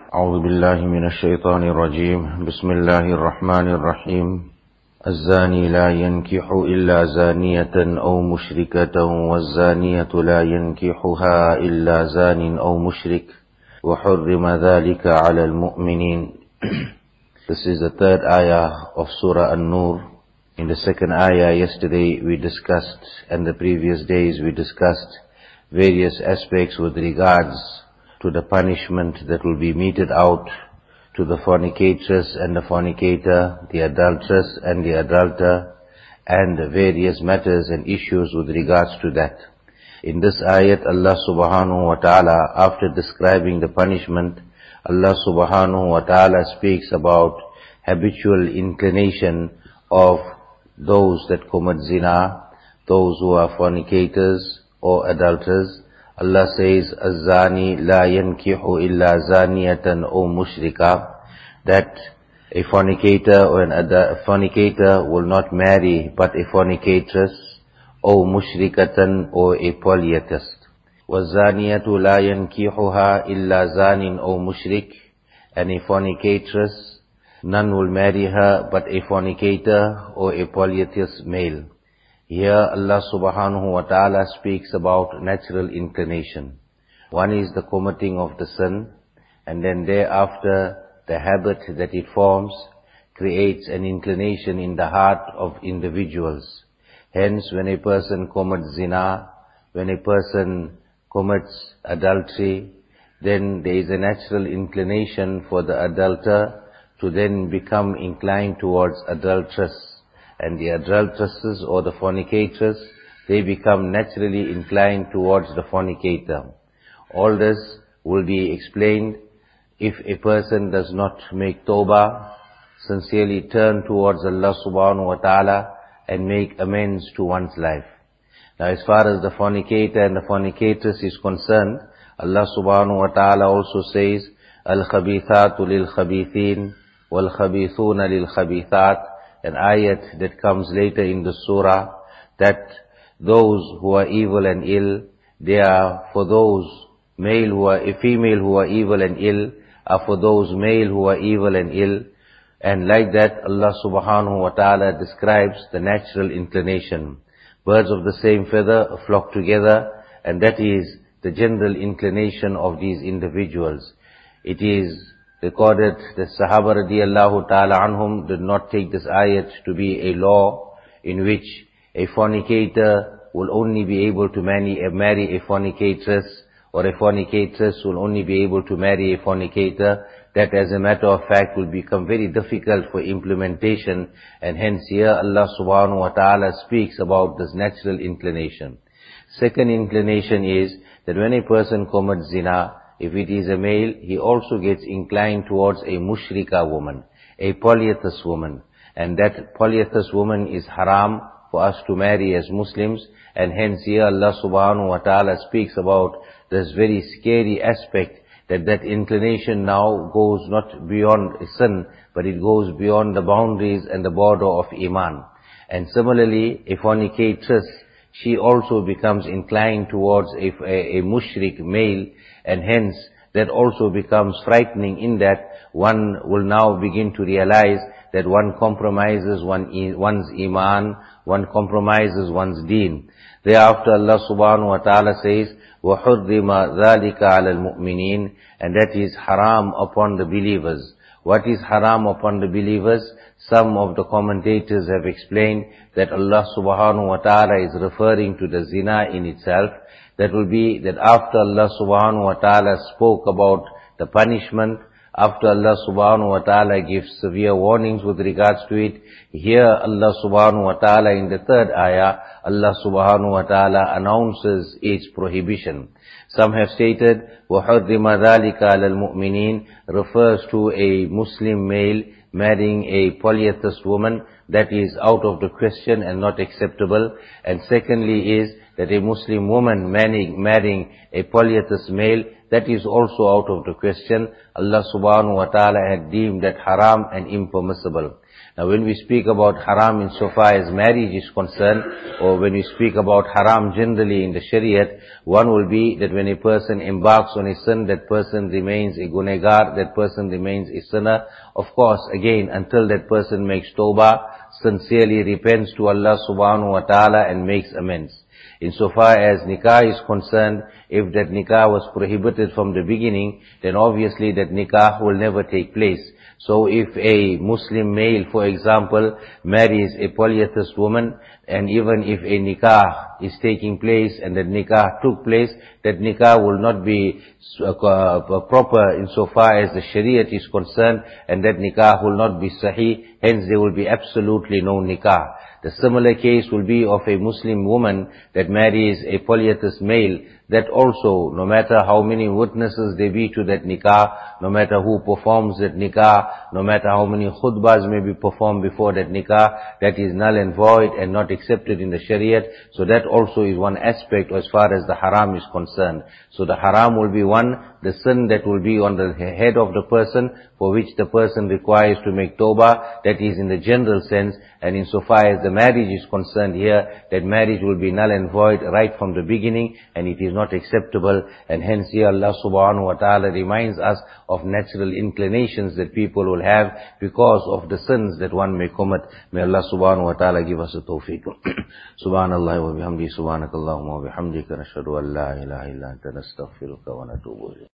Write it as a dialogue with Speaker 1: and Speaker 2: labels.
Speaker 1: أعوذ بالله من الشيطان الرجيم بسم الله الرحمن الرحيم الزاني لا ينكح إلا زانية أو مشركة والزانية لا ينكحها إلا زان أو مشرك وحرم ذلك على المؤمنين. This is the third ayah of Surah An-Nur. In the second ayah yesterday we discussed, and the previous days we discussed various aspects with regards to the punishment that will be meted out to the fornicatress and the fornicator, the adulteress and the adulterer, and various matters and issues with regards to that. In this ayat, Allah subhanahu wa ta'ala, after describing the punishment, Allah subhanahu wa ta'ala speaks about habitual inclination of those that commit zina, those who are fornicators or adulterers. Allah says, "Az-zani la yankihu illa zaniyatan aw mushrika," that a fornicator or a fornicator will not marry but a fornicatress, or mushrikatan, or a polytheist. وَالزَّانِيَةُ لَا يَنْكِحُهَا إِلَّا زَانٍ أَوْ مُشْرِكٍ, and a fornicatress, none will marry her but a fornicator or a polytheist male. Here Allah subhanahu wa ta'ala speaks about natural inclination. One is the committing of the sin, and then thereafter the habit that it forms creates an inclination in the heart of individuals. Hence, when a person commits zina, when a person commits adultery, then there is a natural inclination for the adulterer to then become inclined towards adulteress. And the adulteresses or the fornicators, they become naturally inclined towards the fornicator. All this will be explained if a person does not make tawbah, sincerely turn towards Allah subhanahu wa ta'ala and make amends to one's life. Now, as far as the fornicator and the fornicatress is concerned, Allah subhanahu wa ta'ala also says, "Al-khabithatu lil-khabithin, wal-khabithuna lil-khabithat," an ayat that comes later in the surah, that those who are evil and ill, they are for those female who are evil and ill, are for those male who are evil and ill. And like that, Allah subhanahu wa ta'ala describes the natural inclination. Birds of the same feather flock together, and that is the general inclination of these individuals. It is recorded that Sahaba radiallahu ta'ala anhum did not take this ayat to be a law in which a fornicator will only be able to marry a fornicatress, or a fornicatress will only be able to marry a fornicator. That, as a matter of fact, will become very difficult for implementation, and hence here Allah subhanahu wa ta'ala speaks about this natural inclination. Second inclination is that when a person commits zina, if it is a male, he also gets inclined towards a mushrika woman, a polytheist woman. And that polytheist woman is haram for us to marry as Muslims. And hence here Allah subhanahu wa ta'ala speaks about this very scary aspect, that inclination now goes not beyond sin, but it goes beyond the boundaries and the border of Iman. And similarly, a fornicatress, she also becomes inclined towards a mushrik male, and hence that also becomes frightening in that one will now begin to realize that one compromises one's iman, one compromises one's deen. Thereafter Allah subhanahu wa ta'ala says, وَحُرِّمَ ذَلِكَ عَلَى الْمُؤْمِنِينَ, and that is haram upon the believers. What is haram upon the believers? Some of the commentators have explained that Allah subhanahu wa ta'ala is referring to the zina in itself. That will be that after Allah subhanahu wa ta'ala spoke about the punishment, after Allah subhanahu wa ta'ala gives severe warnings with regards to it, here Allah subhanahu wa ta'ala in the third ayah, Allah subhanahu wa ta'ala announces its prohibition. Some have stated, وَحُرِّمَ ذَلِكَ عَلَى الْمُؤْمِنِينَ refers to a Muslim male marrying a polytheist woman. That is out of the question and not acceptable. And secondly is that a Muslim woman marrying a polytheist male, that is also out of the question. Allah subhanahu wa ta'ala had deemed that haram and impermissible. Now when we speak about haram insofar as marriage is concerned, or when we speak about haram generally in the Shariat, one will be that when a person embarks on a sin, that person remains a gunegar, that person remains a sinner. Of course, again, until that person makes tawbah, sincerely repents to Allah subhanahu wa ta'ala and makes amends. Insofar as nikah is concerned, if that nikah was prohibited from the beginning, then obviously that nikah will never take place. So if a Muslim male, for example, marries a polytheist woman, and even if a nikah is taking place and that nikah took place, that nikah will not be proper insofar as the Shariat is concerned, and that nikah will not be sahih, hence there will be absolutely no nikah. The similar case will be of a Muslim woman that marries a polytheist male, that also, no matter how many witnesses there be to that nikah, no matter who performs that nikah, no matter how many khutbahs may be performed before that nikah, that is null and void and not accepted in the Shariat. So that also is one aspect as far as the haram is concerned. So the haram will be one, the sin that will be on the head of the person, for which the person requires to make tawbah, that is in the general sense. And insofar as the marriage is concerned here, that marriage will be null and void right from the beginning, and it is not acceptable. And hence here Allah subhanahu wa ta'ala reminds us of natural inclinations that people will have because of the sins that one may commit. May Allah subhanahu wa ta'ala give us a tawfiq. Subhanallah wa bihamdi, subhanakallahumma wa bihamdika, nashhadu an la ilaha illa anta, nastaghfiruka wa natubu ilayk.